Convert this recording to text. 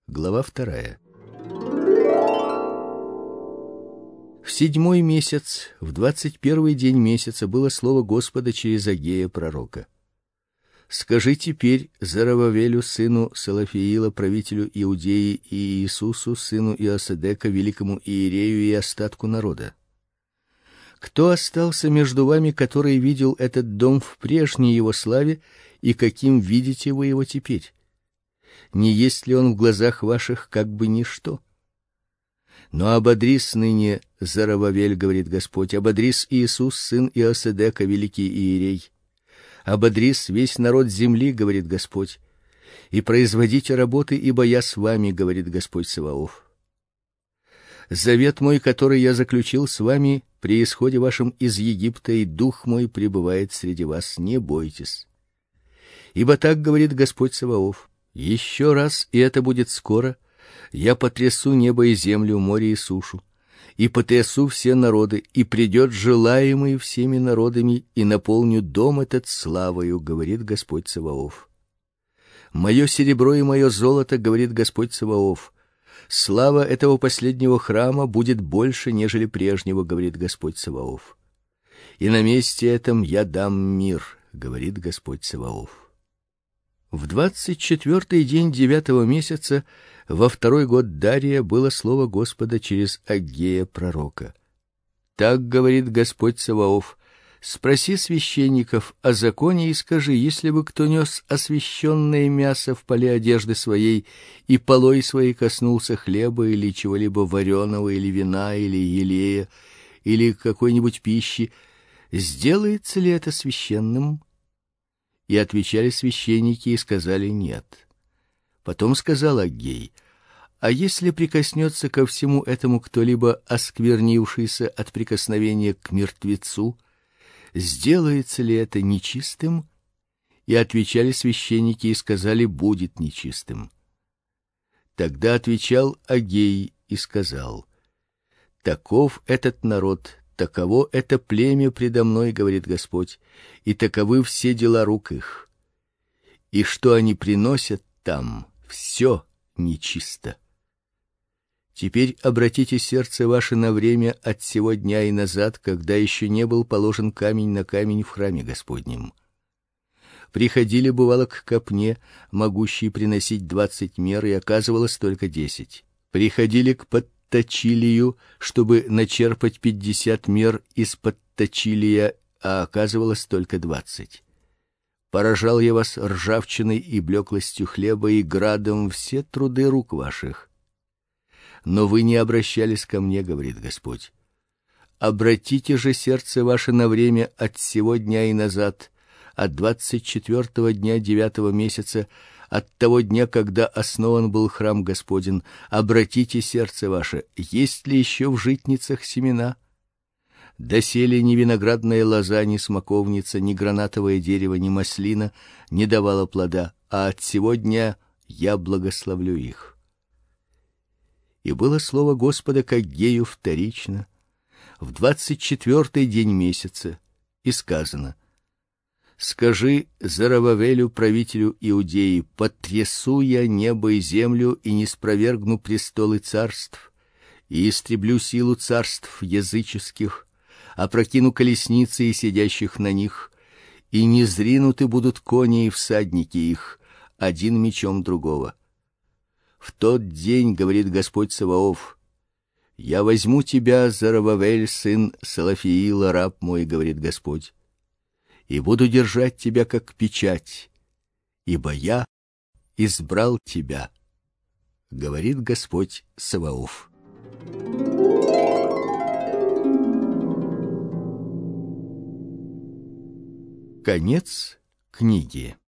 Глава 2. В 7-й месяц, в 21-й день месяца было слово Господа через Агея пророка. Скажи теперь Зоровавелю сыну Салафиила, правителю Иудеи, и Иисусу сыну Иосадека, великому иерею, и остатку народа: кто остался между вами, который видел этот дом в прежней его славе, и каким видите вы его теперь? Не есть ли он в глазах ваших как бы ничто? Но ободрись ныне, Зоровавель, говорит Господь, ободрись Иисус сын Иосадека, великий иерей. Ободрись весь народ земли, говорит Господь, и производите работы, ибо я с вами, говорит Господь Саваоф. Завет мой, который я заключил с вами при исходе вашем из Египта, и дух мой пребывает среди вас, не бойтесь. Ибо так говорит Господь Саваоф: еще раз, и это будет скоро, я потрясу небо и землю, море и сушу, и потрясу все народы, и придет желаемый всеми народами, и наполню дом этот славою, говорит Господь Саваоф. Мое серебро и мое золото, говорит Господь Саваоф, слава этого последнего храма будет больше, нежели прежнего, говорит Господь Саваоф. И на месте этом я дам мир, говорит Господь Саваоф. В 24-й день 9-го месяца, во 2-й год Дария, было слово Господа через Агея пророка. Так говорит Господь Саваоф: спроси священников о законе и скажи: если бы кто нес освященное мясо в поле одежды своей, и полой своей коснулся хлеба или чего-либо вареного, или вина, или елея, или какой-нибудь пищи, сделается ли это священным? И отвечали священники и сказали: нет. Потом сказал Агей: а если прикоснется ко всему этому кто-либо, осквернившийся от прикосновения к мертвецу, сделается ли это нечистым? И отвечали священники и сказали: будет нечистым. Тогда отвечал Агей и сказал: таков этот народ, таково это племя предо мной, говорит Господь, и таковы все дела рук их. И что они приносят там, все нечисто. Теперь обратите сердце ваше на время от сего дня и назад, когда еще не был положен камень на камень в храме Господнем. Приходили, бывало, к копне, могущей приносить 20 мер, и оказывалось только 10. Приходили к подточилию, чтобы начерпать 50 мер из подточилия, а оказывалось только 20. Поражал я вас ржавчиной и блеклостью хлеба и градом все труды рук ваших. Но вы не обращались ко мне, говорит Господь. Обратите же сердце ваше на время от сего дня и назад, от 24-го дня 9-го месяца, от того дня, когда основан был храм Господень. Обратите сердце ваше: есть ли еще в житницах семена? Доселе ни виноградная лоза, ни смоковница, ни гранатовое дерево, ни маслина не давала плода, а от сего дня я благословлю их. И было слово Господа к Агею вторично, в 24-й день месяца, и сказано: скажи Зоровавелю, правителю Иудеи: потрясу я небо и землю, и ниспровергну престолы царств, и истреблю силу царств языческих, опрокину колесницы и сидящих на них, и низринуты будут кони и всадники их, один мечом другого. В тот день, говорит Господь Саваоф, я возьму тебя, Зоровавель, сын Салафиила, раб мой, говорит Господь, и буду держать тебя как печать, ибо я избрал тебя, говорит Господь Саваоф. Конец книги.